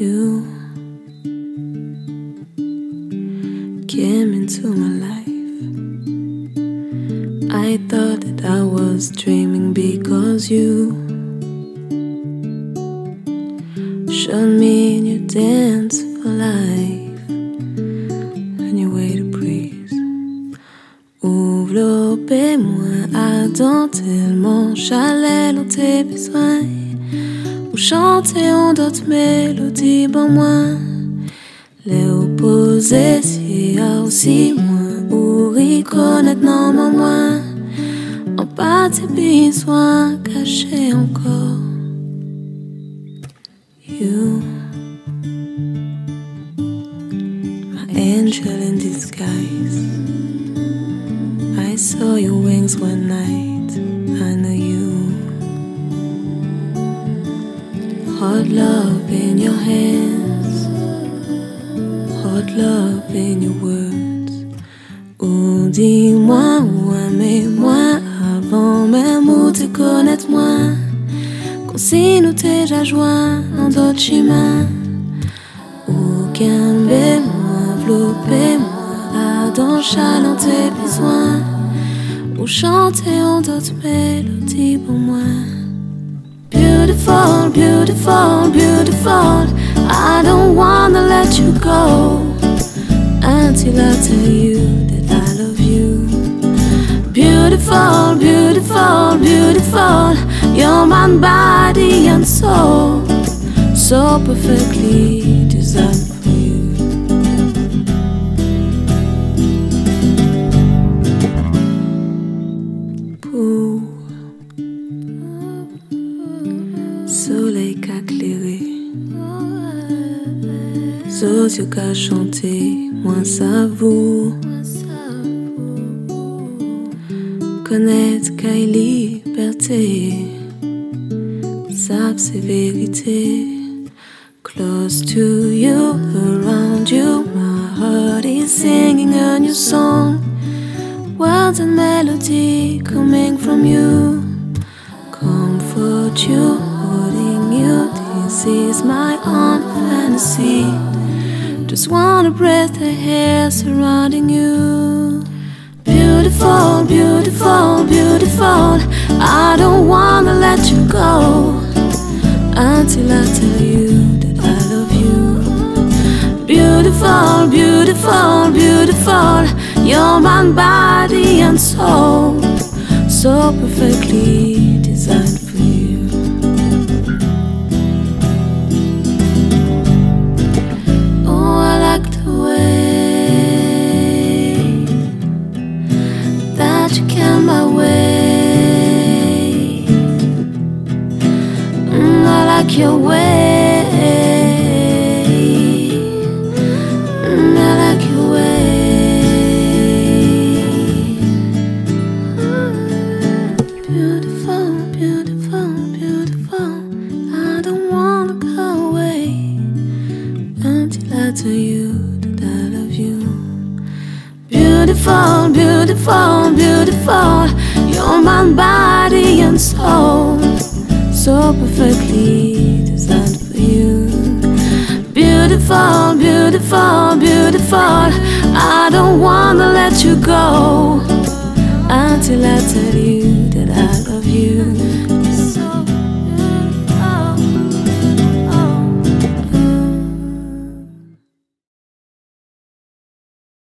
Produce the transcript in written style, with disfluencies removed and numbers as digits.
You came into my life. I thought that I was dreaming because you showed me in your dance for life and your way to breathe. Enveloppez-moi tellement chaleur dans tes besoins. Ou chanter en d'autres mélodies pour moi. Les opposés si aussi moins. Ou reconnaître non moins. En pas tes besoins cachés encore. You, my angel in disguise. I saw your wings one night. I know you. Hot love in your hands, hot love in your words. Ou dis-moi ou aimez-moi avant même ou te connaître moins. Qu'on si nous déjà joints dans d'autres chemins. Ou calmez-moi, enveloppez-moi dans chalant tes besoins. Ou chantez en d'autres mélodies pour moi. Beautiful, beautiful, beautiful. I don't wanna let you go until I tell you that I love you. Beautiful, beautiful, beautiful. You're my body and soul, so perfectly designed for you. Soleil qu'a éclairé, Zozio qu'a chanté, moi ça vous connaître qu'a liberté, savent ses vérités. Close to you, around you, my heart is singing a new song. Words and melody coming from you, comfort you. You, this is my own fantasy. Just wanna breathe the hair surrounding you. Beautiful, beautiful, beautiful. I don't wanna let you go until I tell you that I love you. Beautiful, beautiful, beautiful. You're my body and soul, so perfectly designed for you. You came my way. I like your way. I like your way. Beautiful, beautiful, beautiful. I don't wanna go away until I tell you that I love you. Beautiful, beautiful, beautiful. You're my body and soul, so perfectly designed for you. Beautiful, beautiful, beautiful. I don't wanna let you go until I tell you that I love you.